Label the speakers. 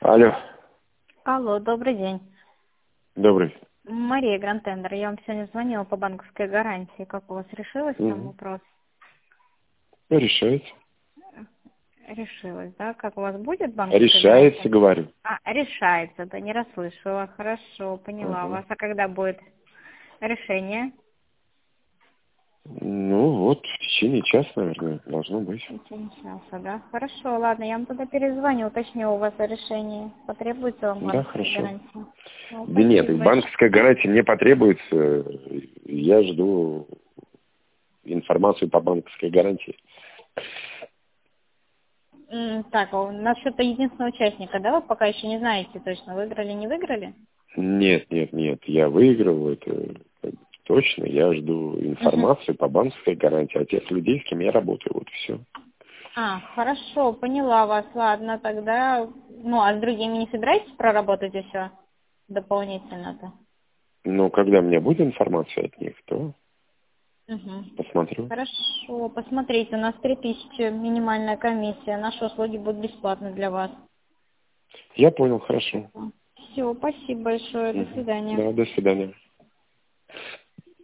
Speaker 1: Алло.
Speaker 2: Алло, добрый день.
Speaker 1: Добрый.
Speaker 2: Мария Грантендер. Я вам сегодня звонила по банковской гарантии. Как у вас решилась там вопрос?
Speaker 1: Решается.
Speaker 2: Решилась, да? Как у вас будет банковская
Speaker 1: Решается,
Speaker 2: гарантия?
Speaker 1: говорю.
Speaker 2: Решается, да, не расслышала. Хорошо, поняла вас. А когда будет решение?
Speaker 1: Ну вот, в течение часа, наверное, должно быть.
Speaker 2: В течение часа, да? Хорошо, ладно, я вам тогда перезвоню, уточню у вас о решении. Потребуется вам
Speaker 1: Да,
Speaker 2: банковская
Speaker 1: хорошо.
Speaker 2: гарантия? Ну,
Speaker 1: Да нет,
Speaker 2: спасибо
Speaker 1: банковская гарантия не потребуется. Я жду информацию по банковской гарантии.
Speaker 2: Так, а насчет единственного участника, да, вы пока еще не знаете точно, выиграли, не выиграли?
Speaker 1: Нет, нет, нет, я выиграл, это точно. Я жду информацию по банковской гарантии от тех людей, с кем я работаю. Вот все.
Speaker 2: Хорошо, поняла вас. Ладно, тогда, а с другими не собираетесь проработать еще дополнительно-то?
Speaker 1: Но когда у меня будет информация от них, то
Speaker 2: Угу.
Speaker 1: посмотрю.
Speaker 2: Хорошо, посмотрите, у нас 3000 минимальная комиссия, наши услуги будут бесплатны для вас.
Speaker 1: Я понял, хорошо.
Speaker 2: Все, спасибо большое, до свидания.
Speaker 1: Да, до свидания.